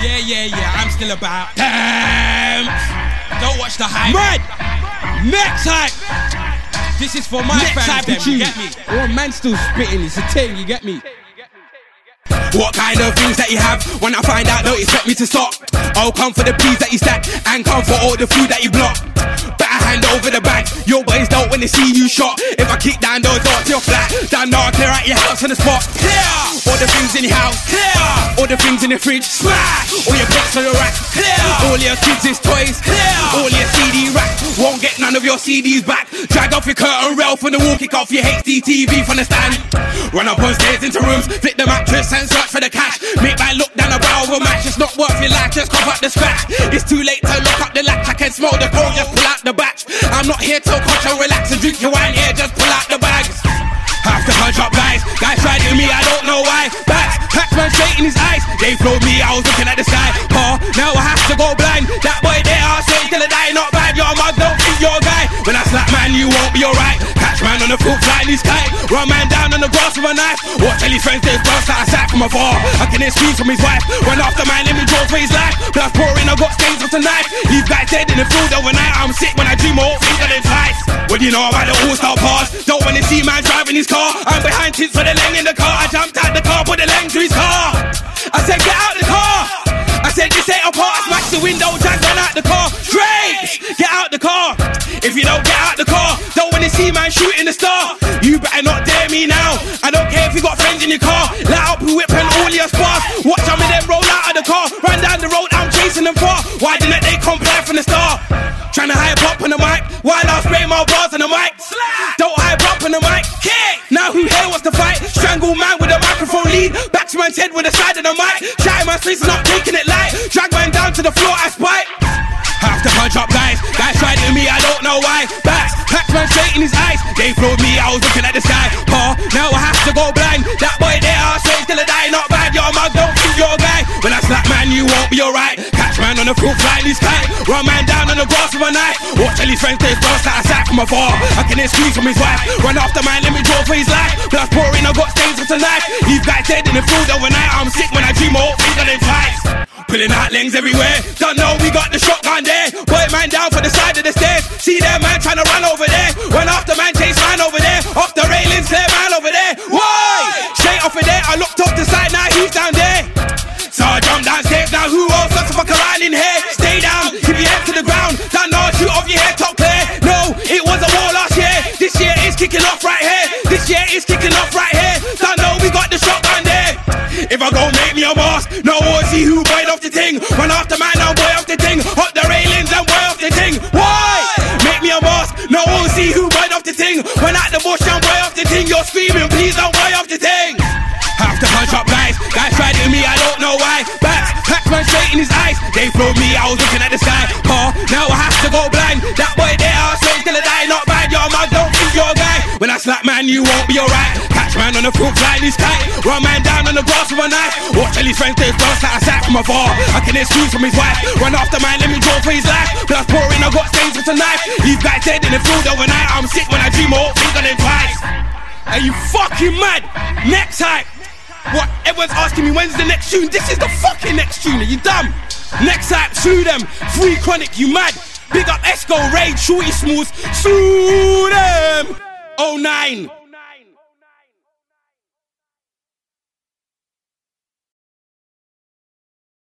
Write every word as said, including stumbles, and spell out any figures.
Yeah, yeah, yeah, I'm still about. Damn! Don't watch the hype. Mad! Next hype! This is for my Next fans, hype them, of you you. get me? Oh, man still spitting, it's a thing, you get me? What kind of things that you have? When I find out, don't expect me to stop. I'll come for the peas that you stack and come for all the food that you block. Better hand over the bag. Your boys don't when they see you shot. If I kick down those doors, you're flat. Down now, clear out your house on the spot. Clear all the things in your house. Clear all the things in the fridge. Smash all your books on your rack. Clear all your kids' toys. Clear all your C D rack. Won't get none of your C Ds back. Drag off your curtain rail from the wall. Kick off your H D T V from the stand. Run up on stairs into rooms. Flip the mattress and search for the cash. Make my look down the brow of a match. It's not worth your life, just cough up the scratch. It's too late to lock up the latch. I can smell the cold, just pull out the batch. I'm not here to coach and relax and drink your wine here, just pull out the bags. Have to hunch up guys, guys tried to me, I don't know why. Backs, packs man straight in his eyes. They flowed me, I was looking at the sky. Oh, now I have to go blind. That boy there, I'll say till I die, not bad. Your mug don't think you're a guy. When I slap man, you won't be alright. Catch man on the foot, flying his kite. Run man down on the grass with a knife. Watch all his friends, they burst out a sack from afar. I can hear screams from his wife. Run after man, let me draw for his life. Blood pouring, I got stains of the knife. Leave guys dead in the field overnight. I'm sick when I dream all finger them twice. What do you know about the all-star pass? Don't wanna see man driving his car. I'm behind tits for the leng in the car. I jumped out the car, put the leng to his car. I said, get out the car. I said, this ain't a part. I smashed the window, Jack ran out the car. Straight, get out the car. If you don't get out the car, don't wanna see man shooting the star. You better not dare me now. I don't care if you got friends in your car. Light up your whip and all your sparks. Watch some of them roll out of the car. Run down the road, I'm chasing them far. Why didn't they comply from the start? Trying to hype up on the mic while I spray my bars on the mic. Don't hype up on the mic. Now who here wants to fight? Strangle man with a microphone lead. Back to man's head with the side of the mic. Shouting my face and not taking it light. Drag man down to the floor, I spite. Have to punch up guys. Guys tried to me, I don't know why. Backs, packs man straight in his eyes. They flowed me, I was looking at the sky. Oh, now I have to go blind. That boy there, I'll say till I die. Not bad, your mug don't think you're a guy. When I slap man, you won't be alright. Catch man on the foot, flying his kite. Run man down on the grass with a knife. Watch all his friends, they burst out a sack from afar. I can hear screams from his wife. Run after man, let me draw for his life. Blood pouring, I got stains of the knife. Leave guys dead in the field overnight. I'm sick when I dream all finger them twice. Pulling out lengs everywhere. Don't know we got the shotgun there. Boy man down for the side of the stairs. See that man trying to run over there. Run after man, chase man over there. Off the railings, clear man over there. Why? Straight off of there, I looked up the side, now he's down there. So I jump downstairs, now who else wants to fuck around in here? Stay down, keep your head to the ground. Don't know, shoot off your head, top clear. No, it was a war last year. This year is kicking off right here. This year is kicking off right here. Don't know, we got the shotgun there. If I go make me a boss, no one see who bite off the thing. Run after man, now boy off the thing. Hop the railings and boy off the thing. Why? Make me a boss, no one see who bite off the thing. Run out the bush and boy off the thing. You're screaming, please don't boy off the thing. Have to punch up guys, guys tried to me, I don't know why. Backs, packs man straight in his eyes. They flowed me, I was looking at the sky. Oh, now I have to go blind. That boy there, I'll say till I die. Not bad, your mug don't think you're a guy. When I slap man, you won't be alright. Catch man on the foot, flying his kite. Run man down on the grass with a knife. Watch all his friends, they burst out a sack from afar. I can hear screams from his wife. Run after man, let me draw for his life. Blood pouring, I got stains with a knife. Leave guys dead in the field overnight. I'm sick when I dream all finger them twice. Are you fucking mad? Next hype. What? Everyone's asking me when's the next tune? This is the fucking next tune. Are you dumb? Next hype, slew them. Free Chronic, you mad? Big up Esco, Raid, Shorty Smalls, slew them. oh nine